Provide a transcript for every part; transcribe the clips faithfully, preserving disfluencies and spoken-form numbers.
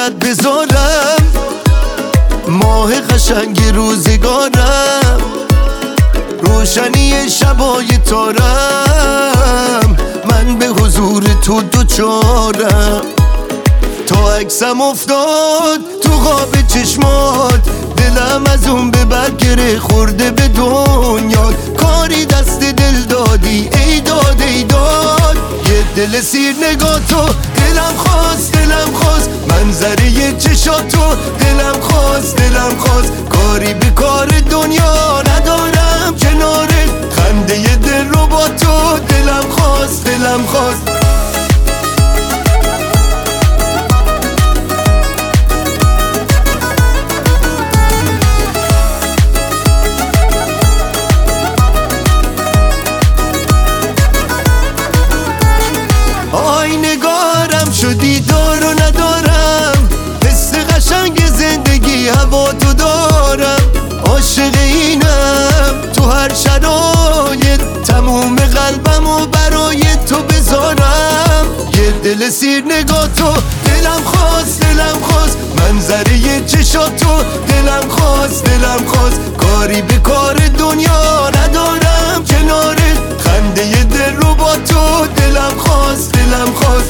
برات بذارم، ماه قشنگ روزگارم، روشنی شبای تارم، من به حضور تو دوچارم. تا عکسم افتاد تو خواب چشمات، دلم از اون به بر گره خورده به دنیا. کاری دست دل دادی ای داد ای داد، یه دل سیر نگاه تو دلم خواست دلم خواست، منظره چشاتو دلم خواست دلم خواست. کاری به کار دنیا ندارم کنارت، خنده ی دل رو با تو دلم خواست دلم خواست. آی نگارم شدی دار و ندارم، حس قشنگ زندگی هوا تو دارم. عاشق اینم تو هر شرایط، تموم قلبم و برای تو بذارم. یه دل سیر نگاه تو دلم خواست دلم خواست، منظره چشاتو دلم خواست دلم خواست. کاری به کار دنیا ندارم کنارت، خنده ی دل رو با تو دلم خواست دلم خواست.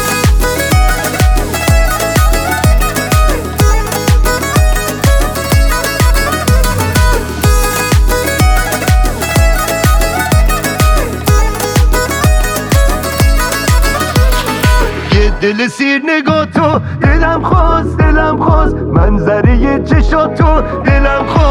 یه دل سیر نگاه تو دلم خواست دلم خواست، منظره چشاتو دلم خواست.